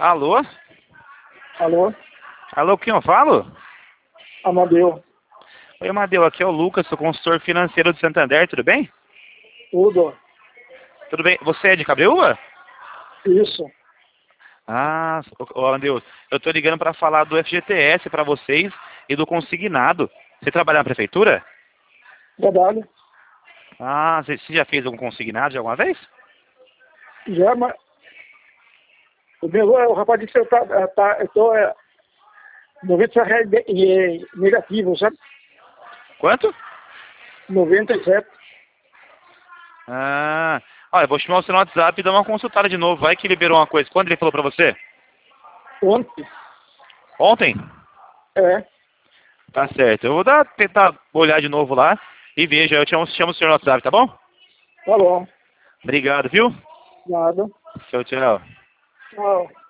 Alô? Alô? Alô, quem eu falo? Amadeu. Oi, Amadeu, aqui é o Lucas, sou consultor financeiro do Santander, tudo bem? Tudo. Tudo bem. Você é de Cabreúva? Isso. Ah, Amadeu, eu tô ligando para falar do FGTS para vocês e do consignado. Você trabalha na prefeitura? Trabalho. Ah, você já fez algum consignado de alguma vez? Já, mas o rapaz disse que eu tô 90 reais negativo, sabe? Quanto? 97. Ah, olha, eu vou chamar você no WhatsApp e dar uma consultada de novo. Vai que liberou uma coisa. Quando ele falou para você? Ontem. Ontem? É. Tá certo. Eu vou tentar olhar de novo lá e veja. Eu chamo o senhor no WhatsApp, tá bom? Tá bom. Obrigado, viu? Nada. Tchau, tchau. Tchau.